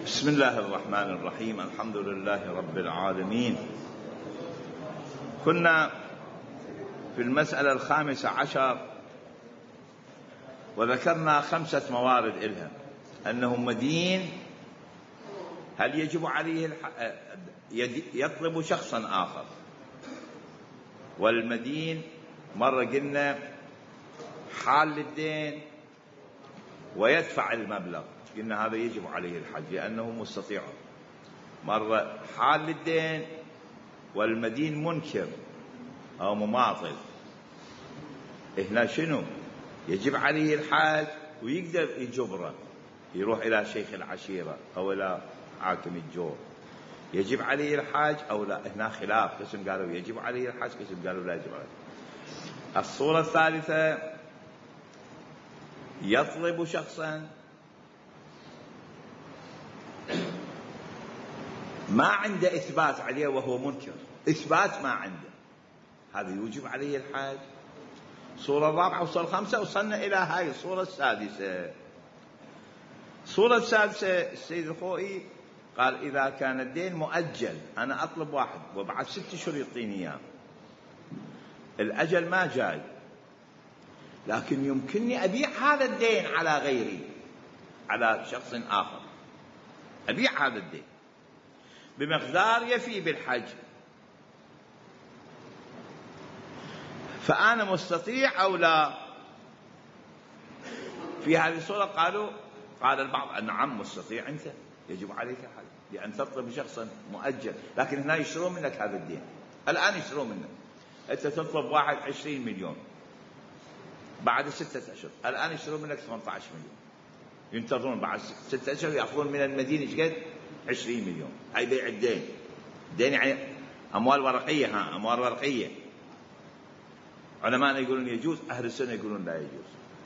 بسم الله الرحمن الرحيم. الحمد لله رب العالمين. كنا في المسألة 15 وذكرنا 5 موارد إلها، أنه مدين هل يجب عليه يطلب شخصا آخر، والمدين مرة قلنا حال للدين ويدفع المبلغ، قلنا هذا يجب عليه الحج لأنه مستطيع. مرة حال للدين والمدين منكر أو مماطل، هنا شنو؟ يجب عليه الحج ويقدر يجبره، يروح إلى شيخ العشيرة أو إلى حاكم الجور. يجب عليه الحج أو لا؟ هنا خلاف، قسم قالوا يجب عليه الحج، قسم قالوا لا يجب عليه. الصورة الثالثة يطلب شخصا ما عنده إثبات عليه وهو منكر، إثبات ما عنده، هذا يوجب عليه الحج. الصورة الرابعة والصورة الخامسة، وصلنا إلى هاي الصورة السادسة. الصورة السادسة السيد الخوئي قال إذا كان الدين مؤجل، أنا أطلب واحد وبعد 6 أشهر يعطيني إياه، الأجل ما جاي، لكن يمكنني أبيع هذا الدين على غيري، على شخص آخر، أبيع هذا الدين بمقدار يفي بالحج، فأنا مستطيع أو لا؟ في هذه الصورة قال البعض نعم مستطيع، أنت يجب عليك الحج لأن تطلب شخصا مؤجل، لكن هنا يشترون منك هذا الدين، الآن يشترون منك، أنت تطلب واحد 20 مليون بعد 6 أشهر، الآن يشترون منك 18 مليون، ينتظرون بعد 6 أشهر يأخذون من المدينة ايش قد؟ 20 مليون. هاي بيع الدين، الدين يعني أموال ورقية، أموال ورقية. علماء يقولون يجوز، أهل السنة يقولون لا يجوز،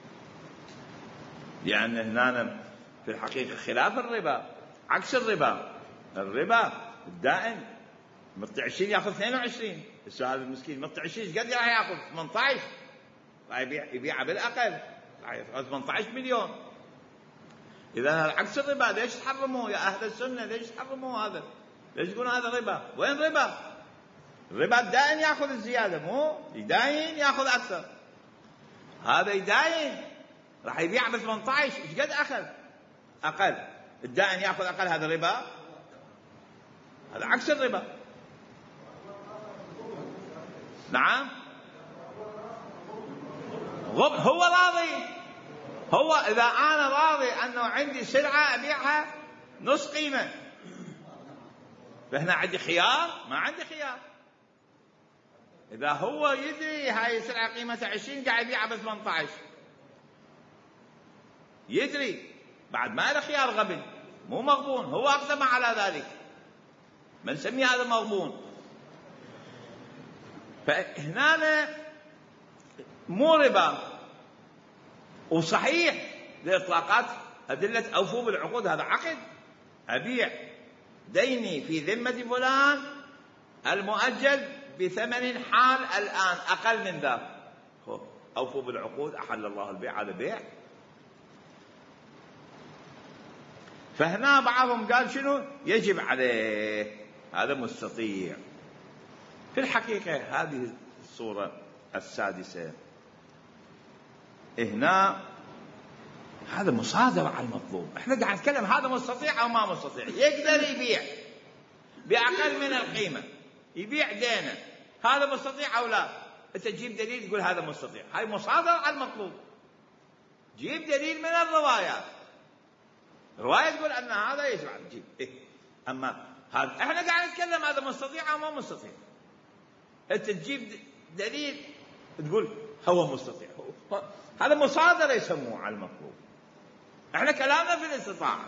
لأن هنا في الحقيقة خلاف الربا، عكس الربا. الربا الدائم مطلع 20 يأخذ 22، السؤال المسكين مطلع 20 قد راح يأخذ 18، راح يبيع بالأقل راح يأخذ 18 مليون. إذا عكس الربا، ليش تحرموه يا أهل السنة؟ ليش تحرموه هذا؟ ليش تقولون هذا ربا؟ وين ربا؟ الربا الدائن يأخذ الزيادة، مو يداين يأخذ أكثر، هذا يداين راح يبيع ب 18، إيش قد أخذ؟ أقل. الدائن يأخذ أقل، هذا ربا؟ هذا عكس الربا. نعم، هو راضي، هو إذا أنا راضي أنه عندي سلعة أبيعها نص قيمة، فهنا عندي خيار؟ ما عندي خيار. إذا هو يدري هاي السلعة قيمتها 20 قاعد يبيعها ب 18، يدري، بعد ما له خيار غبن، مو مغبون، هو أقدم على ذلك، ما نسميه هذا مغبون. فهنا مو ربا، وصحيح لإطلاقات أدلة أوفوا بالعقود، هذا عقد، أبيع ديني في ذمة فلان المؤجل بثمن حال الآن أقل من ذا، أوفوا بالعقود، أحل الله البيع، هذا بيع. فهنا بعضهم قال شنو؟ يجب عليه، هذا مستطيع. في الحقيقة هذه الصورة السادسة هنا هذا مصادرة على المطلوب، احنا قاعد نتكلم هذا مستطيع او ما مستطيع، يقدر يبيع باقل من القيمة، يبيع دينه، هذا مستطيع او لا؟ انت تجيب دليل تقول هذا مستطيع، هاي مصادرة على المطلوب، جيب دليل من الروايات، رواية تقول ان هذا يجب عليه، جيب اما هذا احنا قاعد نتكلم هذا مستطيع او ما مستطيع، انت تجيب دليل تقول هو مستطيع، هذا مصادرة يسموه على المطلوب، احنا كلامنا في الاستطاعة.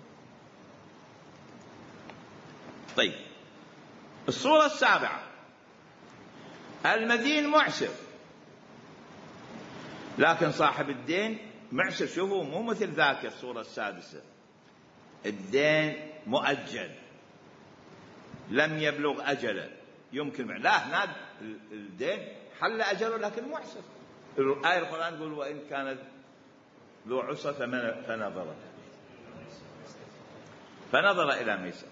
طيب، الصورة السابعة المدين معسر، لكن صاحب الدين معسر، شوفوا مو مثل ذاك الصورة السادسة، الدين مؤجل لم يبلغ أجله يمكن، لا هنا الدين حل أجله لكن معسر. آية القرآن يقول وإن كانت ذو عسرة فنظرة، فنظر إلى ميسر.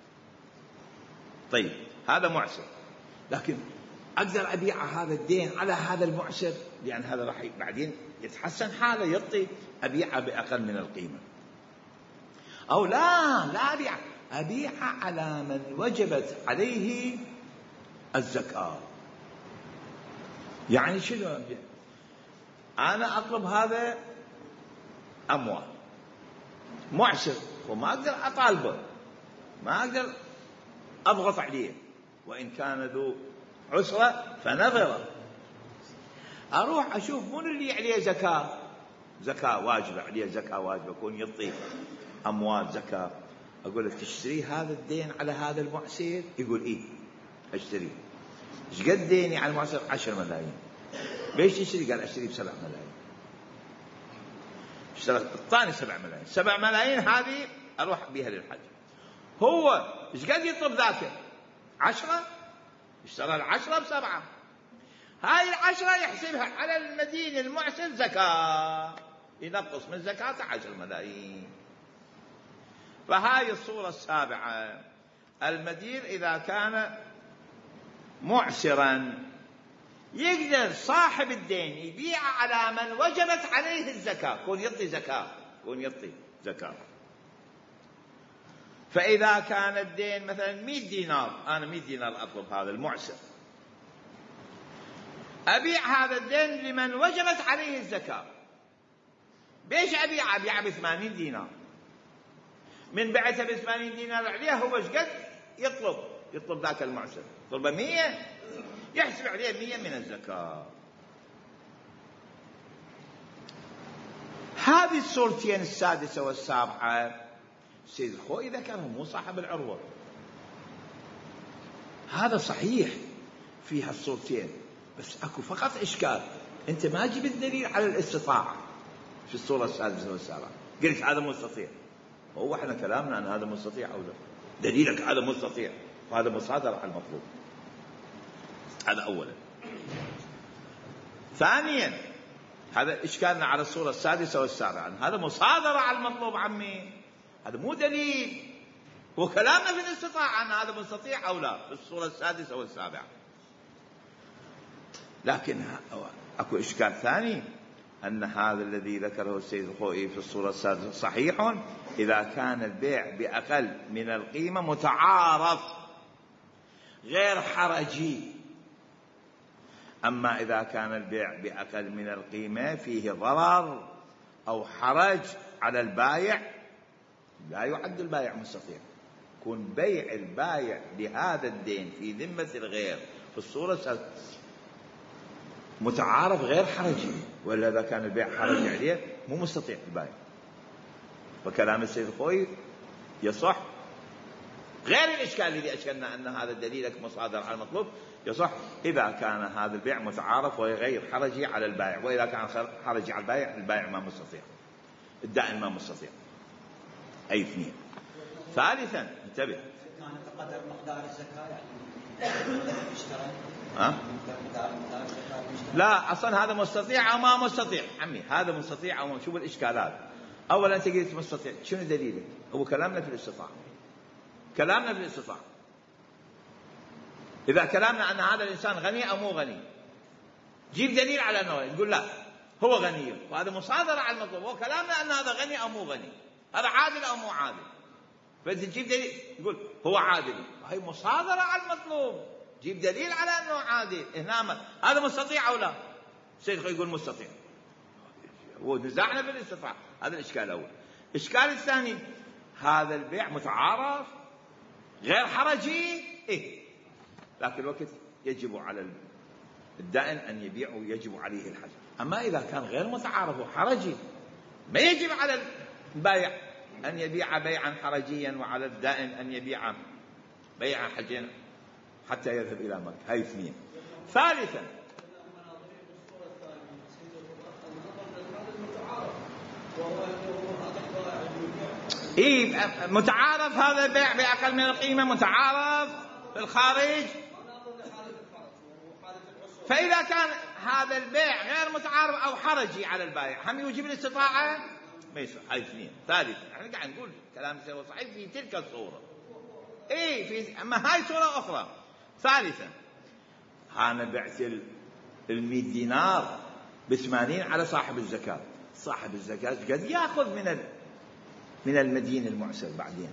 طيب هذا معسر، لكن أقدر أبيع هذا الدين على هذا المعسر، لأن هذا راح بعدين يتحسن حاله، يعطي، أبيعه بأقل من القيمة. أو لا أبيع على من وجبت عليه الزكاة. يعني شنو أبيع؟ أنا أطلب هذا أموال، معسر، وما أقدر أطالبه، ما أقدر أضغط عليه، وإن كان ذو عسرة فنظرة. أروح أشوف من اللي عليه زكاة واجبة، عليه زكاة واجبة، يكون يعطي أموال زكاة. أقول له تشتري هذا الدين على هذا المعسر؟ يقول إيه أشتري. إيش قد ديني على المعسر؟ 10 ملايين. ليش تشتري؟ قال أشتري ب7 ملايين. اشتريت الثاني 7 ملايين. 7 ملايين هذه أروح بها للحج. هو إيش قد يطلب ذاك؟ 10. اشترى 10 ب7. هاي 10 يحسبها على المدين المعسر زكاة، ينقص من زكاة 10 ملايين. فهاي الصورة السابعة. المدين إذا كان معسرا يقدر صاحب الدين يبيع على من وجبت عليه الزكاة، كون يعطي زكاة. فإذا كان الدين مثلا 100 دينار، أنا 100 دينار أطلب هذا المعسر، أبيع هذا الدين لمن وجبت عليه الزكاة. بيش أبيع ب80 دينار. من بعته ب80 دينار عليه، هو ايش قد يطلب ذاك المعسر؟ يطلب 100، يحسب عليه 100 من الزكاة. هذه الصورتين السادسة والسابعة السيد الخوئي ذكرهم، مو صاحب العروة. هذا صحيح فيها الصورتين، بس اكو فقط اشكال، انت ما جبت دليل على الاستطاعة في الصورة السادسة والسابعة. قلت هذا مستطيع، هو احنا كلامنا ان هذا مستطيع او لا؟ دليلك هذا مستطيع، وهذا مصادرة على المطلوب. هذا اولا. ثانيا هذا اشكالنا على الصورة السادسة والسابعة، هذا مصادرة على المطلوب عمي، هذا مو دليل. وكلامنا في الاستطاعة ان هذا مستطيع او لا في الصورة السادسة والسابعة. لكن اكو اشكال ثاني، ان هذا الذي ذكره السيد الخوئي في الصورة السادسة صحيح اذا كان البيع باقل من القيمة متعارف غير حرجي. اما اذا كان البيع باقل من القيمة فيه ضرر او حرج على البائع، لا يعد البائع مستطيع. يكون بيع البائع لهذا الدين في ذمة الغير في الصورة متعارف غير حرجي، ولا إذا كان البيع حرجي عليه مو مستطيع البائع. وكلام السيد الخوئي يصح، غير الإشكال الذي أشكلنا أن هذا دليلك مصادر على المطلوب، يصح إذا كان هذا البيع متعارف وغير حرجي على البائع. وإذا كان حرجي على البائع ما مستطيع، الدائن ما مستطيع. أي اثنين. ثالثا انتبه، كان قدر مقدار الزكاة يعني اشترى لا أصلا هذا مستطيع أو ما مستطيع عمي، هذا مستطيع أو ما. شوف الإشكالات. أولا أنت قلت مستطيع، شنو دليلك؟ هو كلامنا في الاستطاعة، كلامنا في الاستطاعة. إذا كلامنا أن هذا الإنسان غني أو مو غني، جيب دليل على أنه، تقول لا هو غني، وهذا مصادرة على المطلوب. هو كلامنا أن هذا غني أو مو غني، هذا عادل أو مو عادل، فتجيب دليل تقول هو عادل، هي مصادرة على المطلوب. جيب دليل على أنه عادل. هنا هذا مستطيع أو لا؟ الشيخ يقول مستطيع، ونزعنا بالاستطاعة. هذا الإشكال الأول. الإشكال الثاني، هذا البيع متعارف غير حرجي، لكن الوقت يجب على الدائن أن يبيع ويجب عليه الحج. أما إذا كان غير متعارف وحرجي، ما يجب على البائع أن يبيع بيعا حرجيا، وعلى الدائن أن يبيع بيعا حجيا حتى يذهب إلى مكة. هاي اثنين. ثالثا متعارف هذا البيع بأقل من القيمة، متعارف في الخارج. فإذا كان هذا البيع غير متعارف أو حرجي على البائع، هم يوجب الاستطاعة؟ ما يصح. هاي اثنين. ثالثا احنا قاعد نقول كلام سوى صحيح في تلك الصورة، أما هاي صورة أخرى. ثالثا أنا بعت 100 دينار ب80 على صاحب الزكاة. صاحب الزكاة قد يأخذ من المدين المعسر. بعدين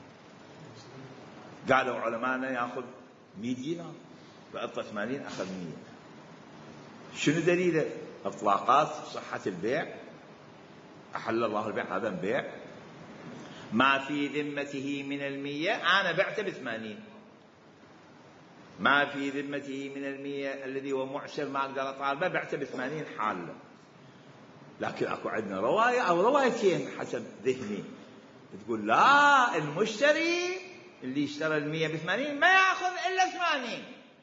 قالوا علماءنا يأخذ 100 دينار فأعطى 80 أخذ 100. شنو دليله؟ إطلاقات صحة البيع. أحل الله البيع، هذا بيع. ما في ذمته من 100 أنا بعته ب80. ما في ذمته من 100 الذي هو معسر ما أقدر أطالبه بعته ب80 حالة. لكن أكو عندنا رواية أو روايتين حسب ذهني تقول لا، المشتري اللي اشترى 100 ب80 ما يأخذ إلا 80.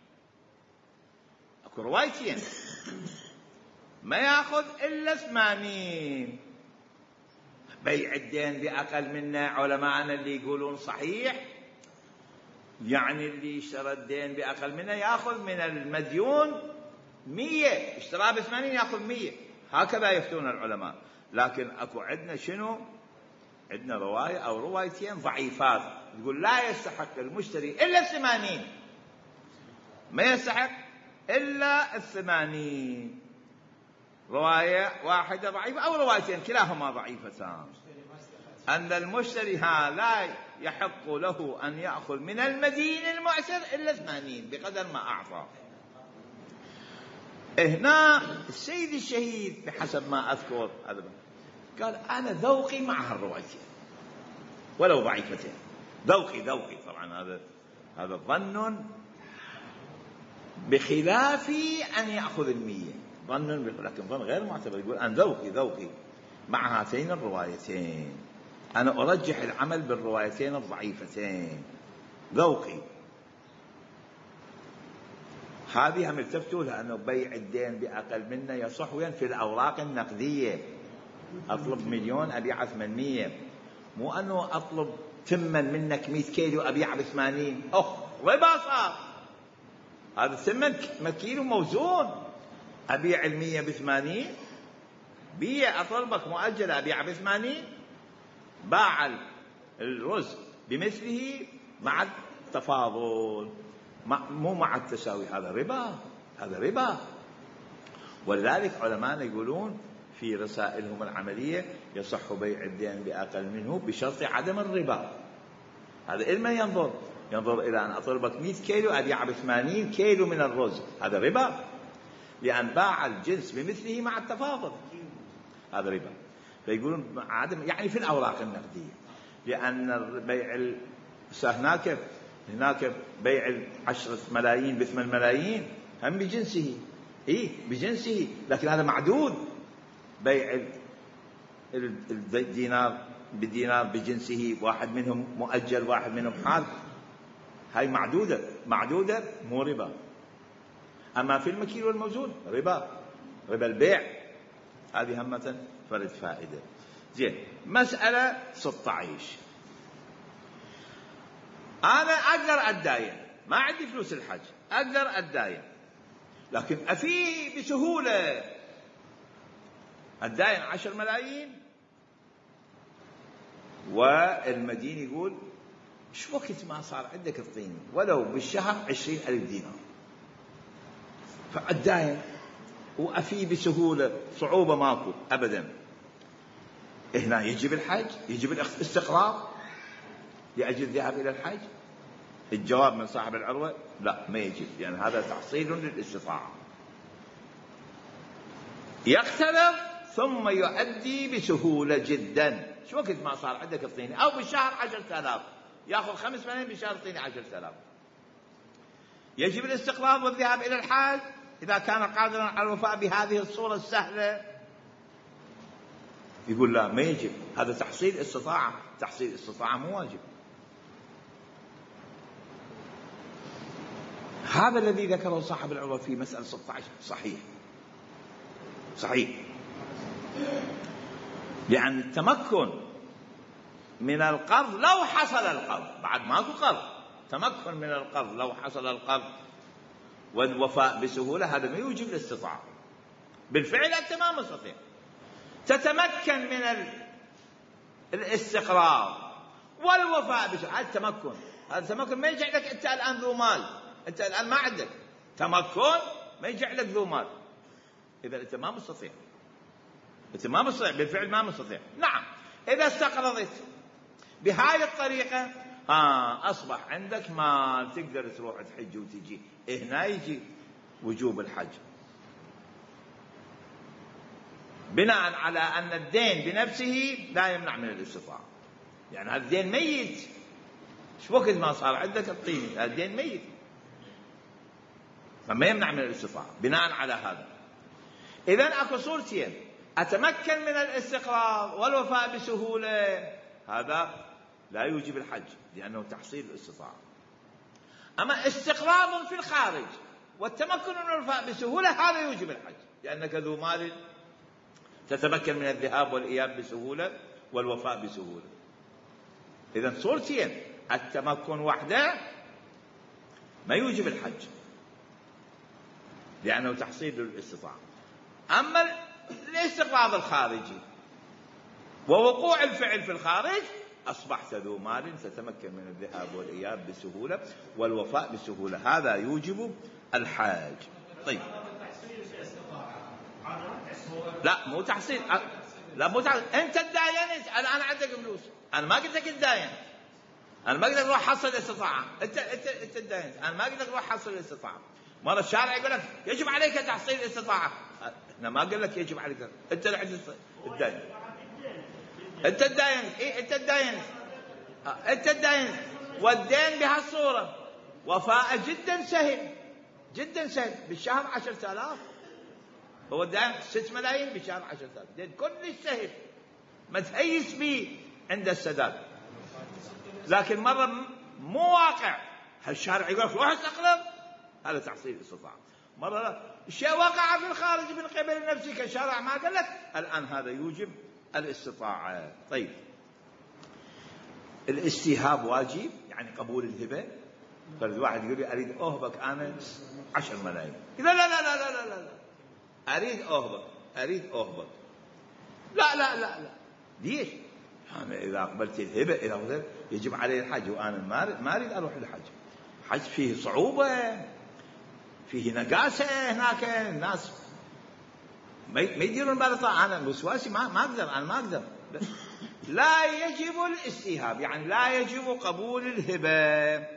أكو روايتين ما يأخذ إلا 80. بيع الدين بأقل منه علماءنا اللي يقولون صحيح، يعني اللي اشترى الدين بأقل منه يأخذ من المديون 100، اشتراه ب80 يأخذ 100. هكذا يفتون العلماء. لكن أكو عندنا شنو؟ عندنا رواية أو روايتين ضعيفات يقول لا يستحق المشتري إلا 80، ما يستحق إلا 80. رواية واحدة ضعيفة أو روايتين كلاهما ضعيفتان، أن المشتري لا يحق له أن يأخذ من المدين المعسر إلا 80 بقدر ما أعطى. هنا السيد الشهيد بحسب ما أذكر هذا قال أنا ذوقي مع هالروايتين ولو ضعيفتين. ذوقي طبعا هذا ظن بخلاف أن يأخذ 100. ظن لكن ظن غير معتبر. يقول أنا ذوقي مع هاتين الروايتين، أنا أرجح العمل بالروايتين الضعيفتين. ذوقي هذه هم التفتوا لأنه بيع الدين بأقل منه يصح وين في الأوراق النقدية. أطلب 1,000,000 أبيع 800، مو أنه أطلب ثمن منك 100 كيلو أبيع ب80. ربا صار. هذا ثمن كيلو موزون. أبيع 100 ب80، بيع أطلبك مؤجل أبيع ب80، باع الرز بمثله مع التفاضل مو مع التساوي. هذا ربا. ولذلك علماء يقولون في رسائلهم العملية يصح بيع الدين بأقل منه بشرط عدم الربا. هذا إلما ينظر إلى أن أطلبك 100 كيلو أبيع ب80 كيلو من الرز، هذا ربا، لأن باع الجنس بمثله مع التفاضل، هذا ربا. فيقولون عدم يعني في الأوراق النقدية، لأن بيع هناك بيع 10 ملايين ب8 ملايين هم بجنسه، بجنسه، لكن هذا معدود. بيع الدينار بدينار بجنسه، واحد منهم مؤجل واحد منهم حال، هاي معدودة مو ربا. أما في المكيل والموزون ربا البيع. هذه همة فرد فائدة. زين. مسألة 16. أنا أقدر أتداين، ما عندي فلوس الحج، أقدر أتداين، لكن أفي بسهولة أتداين 10 ملايين، والمدين يقول شو وقت ما صار عندك تعطيني ولو بالشهر 20,000 دينار، فأتداين وأفي بسهولة، صعوبة ماكو أبدا. هنا يجب الحج، يجب الاستقرار لأجل الذهاب إلى الحج. الجواب من صاحب العروة لا، ما يجب، لأن يعني هذا تحصيل للاستطاعة. يختلف ثم يؤدي بسهولة جدا. شو وقت ما صار عندك الطيني أو بالشهر 10,000 يأخذ 5 ملايين بالشهر الطيني 10,000. يجب الاستقرار والذهاب إلى الحج إذا كان قادرا على الوفاء بهذه الصورة السهلة. يقول لا، ما يجب، هذا تحصيل استطاعة، تحصيل استطاعة مو واجب. هذا الذي ذكره صاحب العروة في مسألة 16 صحيح، لأن التمكن من القرض لو حصل القرض، بعد ماكو قرض، تمكن من القرض لو حصل القرض والوفاء بسهولة، هذا ما يوجب الاستطاعة. بالفعل أنت ما مستطيع، تتمكن من الاستقرار والوفاء بشرط. هذا التمكن، هذا التمكن ما يجعلك أنت الآن ذو مال، أنت الآن ما عندك تمكن، ما يجعلك ذو مال. إذا أنت ما مستطيع، أنت ما مستطيع بالفعل، ما مستطيع. نعم، إذا استقرضت بهذه الطريقة أصبح عندك مال تقدر تروح تحج وتجي. هنا يجي وجوب الحج بناء على أن الدين بنفسه لا يمنع من الاستطاعة. يعني هذا الدين ميت، شو وقت ما صار عندك الطين، هذا الدين ميت، فما يمنع من الاستطاعة بناء على هذا. إذن أكو صورتين: أتمكن من الاستقرار والوفاء بسهولة، هذا لا يوجب الحج لأنه تحصيل الاستطاعة. أما استقرار في الخارج والتمكن من الوفاء بسهولة هذا يوجب الحج، لأنك ذو مال تتمكن من الذهاب والإياب بسهولة والوفاء بسهولة. إذن صورتين: التمكن وحده ما يوجب الحج لأنه تحصيل الاستطاعة. أما الاستقرار الخارجي ووقوع الفعل في الخارج أصبحت ذو مال تتمكن من الذهاب والإياب بسهولة والوفاء بسهولة، هذا يوجب الحاج. طيب، لا مو تحصيل، لا مو تحصيل. أنت تداينت، أنا عندك فلوس، أنا ما قلت لك تداين، أنا ما قلت لك روح حصل الاستطاعة، أنت تداينت، أنا ما قلت لك روح حصل الاستطاعة. مرة الشارع يقول لك يجب عليك تحصيل الاستطاعة، أنا ما قلت لك يجب عليك، أنت اللي عندك الدين، أنت تداينت، إيه أنت تداينت، أنت تداينت. والدين بهالصورة وفاء جدا سهل، جدا سهل. بالشهر 10,000، هو الدين 6 ملايين، بالشهر 10,000، دين كل سهل ما تهيس به عند السداد. لكن مرة مو واقع، هالشارع يقول روح استقرض، هذا تحصيل استطاعة. مرة الشيء وقع في الخارج من قبل نفسك، الشارع ما قال لك، الآن هذا يوجب الاستطاعة. طيب، الاستيهاب واجب، يعني قبول الهبة. فرد واحد يقول لي أريد أهبك أنا 10 ملايين، إذا لا لا لا لا لا لا، أريد أهبك، لا لا لا لا. ليش؟ أنا إذا قبلت الهبة إذا يجب علي الحج، وأنا ما أريد أروح الحج. حج فيه صعوبة، فيه نقاسة، هناك الناس ما يديرون بالطاعة. أنا وسواسي ما أقدر، أنا ما أقدر. لا يجب الاستيهاب، يعني لا يجب قبول الهبة،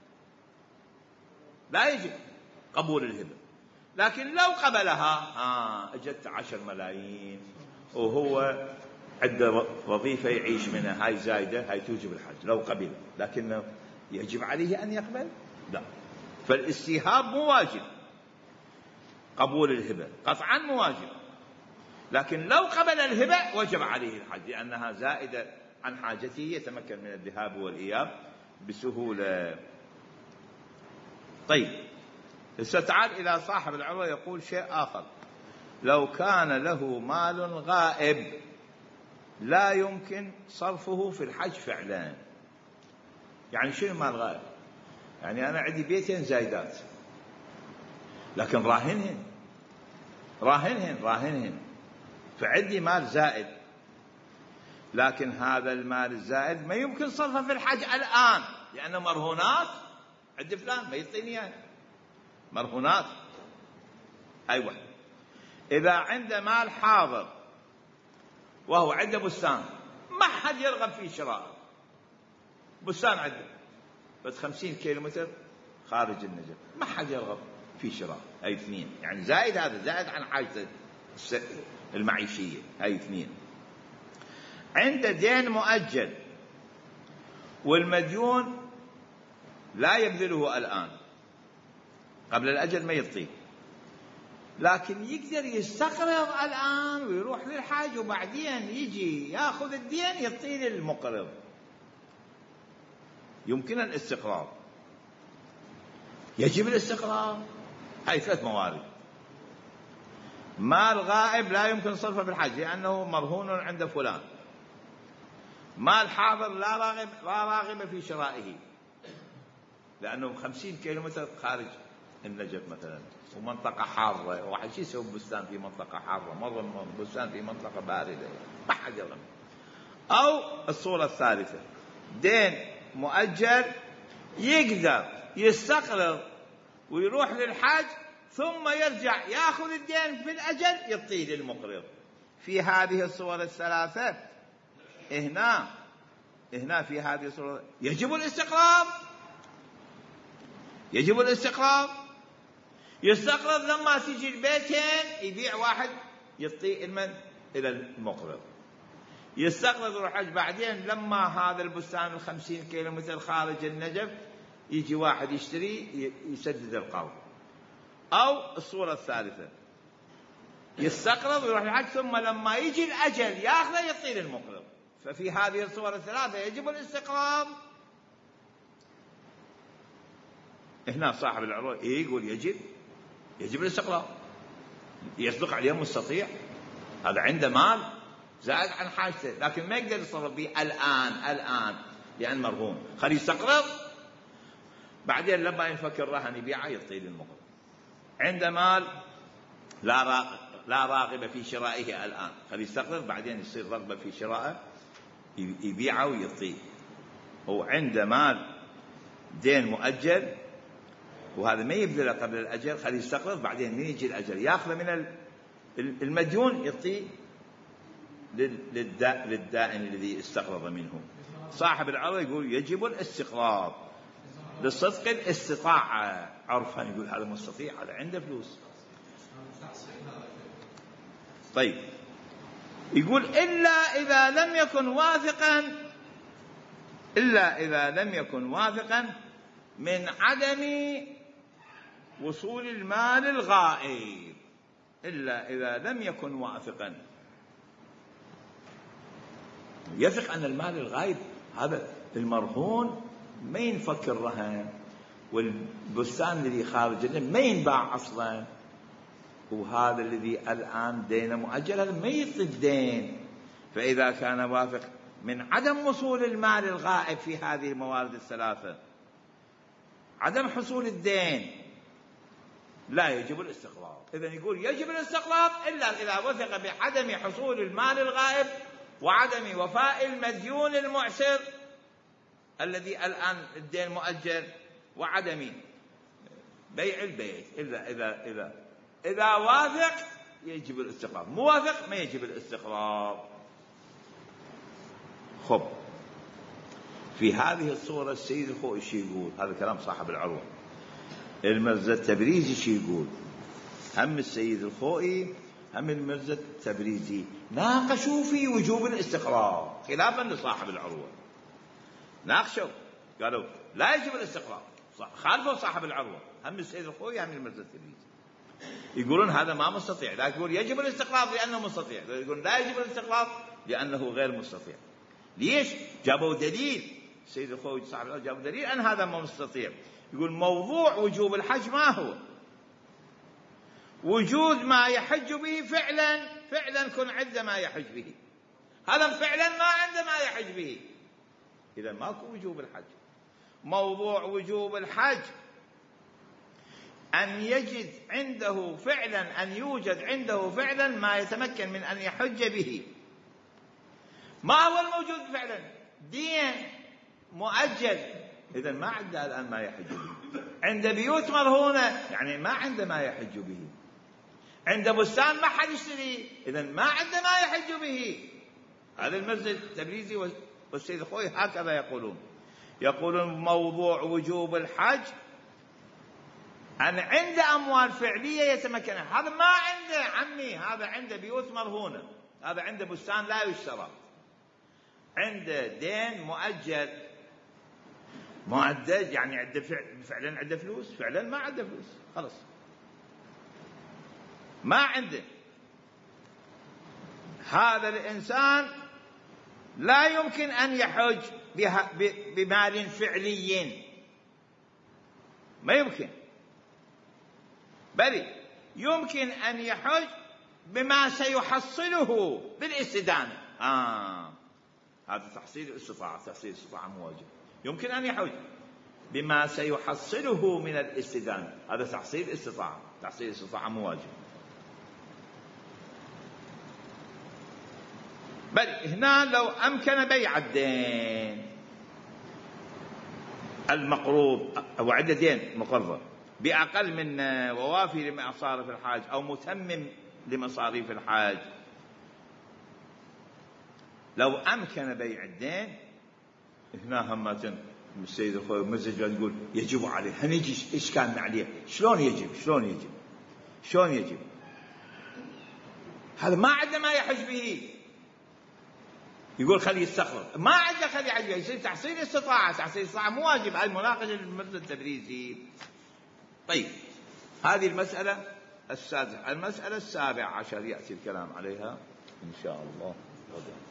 لا يجب قبول الهبة. لكن لو قبلها أجت 10 ملايين وهو عنده وظيفة يعيش منها، هاي زايدة، هاي توجب الحج لو قبل. لكن يجب عليه أن يقبل؟ لا. فالاستيهاب مو واجب، قبول الهبة قطعا مو واجب. لكن لو قبل الهبة وجب عليه الحج، لأنها زائدة عن حاجته، يتمكن من الذهاب والإياب بسهولة. طيب، تعال إلى صاحب العروة يقول شيء آخر: لو كان له مال غائب لا يمكن صرفه في الحج فعلا. يعني شنو مال غائب؟ يعني أنا عندي بيتين زايدات لكن راهنهن، فعندي مال زائد، لكن هذا المال الزائد ما يمكن صرفه في الحج الآن لأنه مرهونات عند فلان ما يعطيني يعني مرهونات. أيوة، إذا عنده مال حاضر وهو عنده بستان ما حد يرغب في شراء، بستان عنده بس 50 كيلومتر خارج النجف، ما حد يرغب في شراء، هاي 2. يعني زائد، هذا زائد عن حاجته المعيشية، هاي 2. عنده دين مؤجل والمديون لا يبذله الآن، قبل الأجل ما يعطيه، لكن يقدر يستقرض الآن ويروح للحاج وبعدين يجي ياخذ الدين يعطيه للمقرض. يمكن الاستقرار، يجب الاستقرار. هاي 3 موارد. مال غائب لا يمكن صرفه بالحج لأنه مرهون عند فلان. مال حاضر لا راغب في شرائه لأنه 50 كيلومتر خارج النجف مثلا، ومنطقة حارة، واحد يسوي بستان في منطقة حارة، مرة بستان في منطقة باردة، ما حد يرغب. أو الصورة الثالثة دين مؤجل يقدر يستقرض ويروح للحج ثم يرجع يأخذ الدين في الأجل يعطيه للمقرض. في هذه الصور الثلاثة هنا في هذه الصورة يجب الاستقراض، يستقرض لما تجي البيتين يبيع واحد يعطيه إلى المقرض، يستقرض يروح الحج، بعدين لما هذا البستان 50 كيلومتر خارج النجف يجي واحد يشتري يسدد القرض. أو الصورة الثالثة يستقرض ويروح الحج ثم لما يجي الأجل يأخذه يعطيه للمقرض. ففي هذه الصور الثلاثة يجب الاستقراض. هنا صاحب العروة يقول يجب الاستقراض، يصدق عليه مستطيع، هذا عنده مال زائد عن حاجته لكن ما يقدر يتصرف به الآن لأن مرهون، خليه يستقرض بعدين لما ينفك الرهن يبيعه يعطيه للمقرض. عنده مال لا راغب في شرائه الآن، خليه يستقرض بعدين يصير رغبة في شرائه يبيعه ويعطيه. هو عنده مال دين مؤجل وهذا ما يبذله قبل الأجل، خليه يستقرض بعدين من يجي الأجل يأخذ من المديون يعطيه للدائن الذي استقرض منه. صاحب العرض يقول يجب الاستقراض لصدق الاستطاعة عرفا، يقول هذا مستطيع، هذا عنده فلوس. طيب يقول إلا إذا لم يكن واثقا من عدم وصول المال الغائب. إلا إذا لم يكن واثقا، يثق أن المال الغائب هذا المرهون ما ينفك الرهن والبستان الذي خارج النجف ما ينباع أصلا، وهذا الذي الآن دين مؤجل هذا ما يعطي الدين. فإذا كان واثق من عدم وصول المال الغائب في هذه الموارد الثلاثة، عدم حصول الدين، لا يجب الاستقراض. إذن يقول يجب الاستقراض إلا إذا وثق بعدم حصول المال الغائب وعدم وفاء المديون المعسر الذي الآن الدين مؤجل وعدم بيع البيت. إذا واثق يجب الاستقراض، موافق ما يجب الاستقراض. خب في هذه الصورة السيد الخوئي شي يقول، هذا كلام صاحب العروة. المرزا التبريزي شي يقول، هم السيد الخوئي هم المرزا التبريزي ناقشوا في وجوب الاستقراض خلافا لصاحب العروة، ناقشوا قالوا لا يجب الاستقراض، خالفوا صاحب العروة هم السيد الخوئي هم المرزا التبريزي. يقولون هذا ما مستطيع، لا يقول يجب الاستقراض لأنه مستطيع، يقول لا يجب الاستقراض لأنه غير مستطيع. ليش؟ جابوا دليل، السيد الخوئي صاحب العروة جابوا دليل أن هذا ما مستطيع. يقول موضوع وجوب الحج ما هو وجود ما يحج به فعلا كن عنده ما يحج به، هذا فعلا ما عنده ما يحج به، إذا ماكو وجوب الحج. موضوع وجوب الحج أن يجد عنده فعلا، أن يوجد عنده فعلا ما يتمكن من أن يحج به. ما هو الموجود فعلا؟ دين مؤجل، إذا ما عنده الآن ما يحج به. عند بيوت مرهونة يعني ما عنده ما يحج به. عند بستان ما حد يشتري، إذا ما عنده ما يحج به. هذا المرزا التبريزي والسيد الخوئي هكذا يقولون موضوع وجوب الحج أن عنده أموال فعلية يتمكن، هذا ما عنده عمي، هذا عنده بيوت مرهونة، هذا عنده بستان لا يشترى، عنده دين مؤجل مؤدد، يعني عنده فعلا عنده فلوس، فعلا ما عنده فلوس خلاص ما عنده. هذا الإنسان لا يمكن أن يحج بمال فعلي، ما يمكن، بل يمكن أن يحج بما سيحصله بالاستدانة. هذا تحصيل الاستطاعة مو واجب. يمكن أن يحج بما سيحصله من الاستدانة، هذا تحصيل الاستطاعة مو واجب. بل هنا لو أمكن بيع الدين المقروض أو عدة دين مقرضة بأقل من ووافي لمصاريف الحاج أو متمم لمصاريف الحاج، لو أمكن بيع الدين هنا همة السيد الخوي مزج يقول يجب عليه، هنيجي إشكال عليه شلون يجب هذا ما عندنا ما يحج به، يقول خليه يستقرض، ما عنده خليه يحج به، يصير تحصيل استطاعة مو واجب. هاي مناقشة المثل التبريزي. طيب هذه المسألة السادسة. المسألة 17 يأتي الكلام عليها إن شاء الله.